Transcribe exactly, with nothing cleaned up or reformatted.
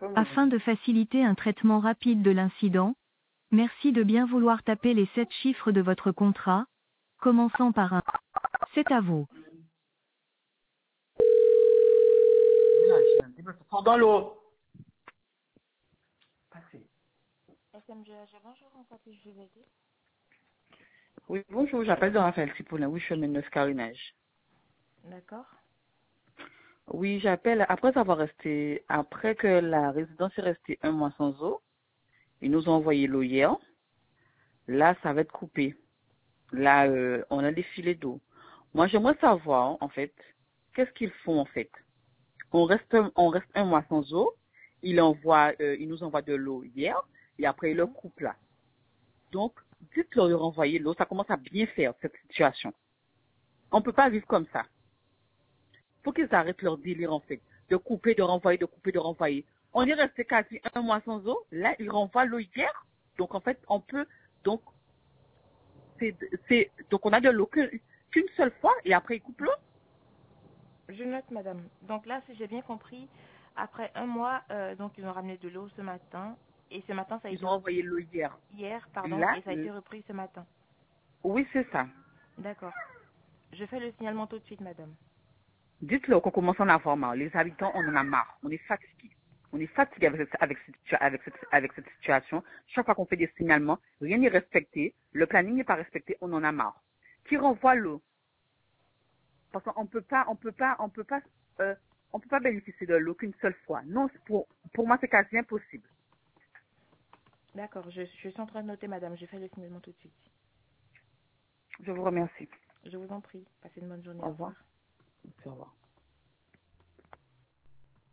Afin de faciliter un traitement rapide de l'incident, merci de bien vouloir taper les sept chiffres de votre contrat, commençant par un. C'est à vous. Dans l'eau. Passez. S M G H, bonjour, en fait, je vous aider. Oui, bonjour, j'appelle de Raphaël Cipollin, oui, chemin neuf Carinage. D'accord. Oui, j'appelle après avoir resté, après que la résidence est restée un mois sans eau, ils nous ont envoyé l'eau hier. Là, ça va être coupé. Là, euh, on a des filets d'eau. Moi, j'aimerais savoir, en fait, qu'est-ce qu'ils font, en fait. On reste, on reste un mois sans eau. Ils envoient, euh, ils nous envoient de l'eau hier, et après, ils le Mhm. coupent là. Donc, dites-leur de renvoyer l'eau. Ça commence à bien faire, cette situation. On peut pas vivre comme ça. Faut qu'ils arrêtent leur délire, en fait. De couper, de renvoyer, de couper, de renvoyer. On est resté quasi un mois sans eau. Là, ils renvoient l'eau hier. Donc, en fait, on peut, donc, c'est, c'est, donc on a de l'eau que- qu'une seule fois, et après, ils coupent l'eau. Je note, madame. Donc là, si j'ai bien compris, après un mois, euh, donc ils ont ramené de l'eau ce matin, et ce matin, ça a Ils été ont repris envoyé l'eau hier. hier, pardon, Là, et ça a euh, été repris ce matin. oui, c'est ça. D'accord. Je fais le signalement tout de suite, madame. Dites-leur qu'on commence à en avoir marre. Les habitants, on en a marre. On est fatigués. On est fatigués avec, cette- avec, cette, situa- avec, cette, avec cette situation. Chaque fois qu'on fait des signalements, rien n'est respecté. Le planning n'est pas respecté. On en a marre. Qui renvoie l'eau? Parce qu'on peut pas, on peut pas, on peut pas, euh, on peut pas bénéficier de l'eau qu'une seule fois. Non, c'est pour, pour moi, c'est quasi impossible. D'accord, je, je suis en train de noter, madame. Je fais le signalement tout de suite. Je vous remercie. Je vous en prie. Passez une bonne journée. Au Au revoir. revoir. Au revoir.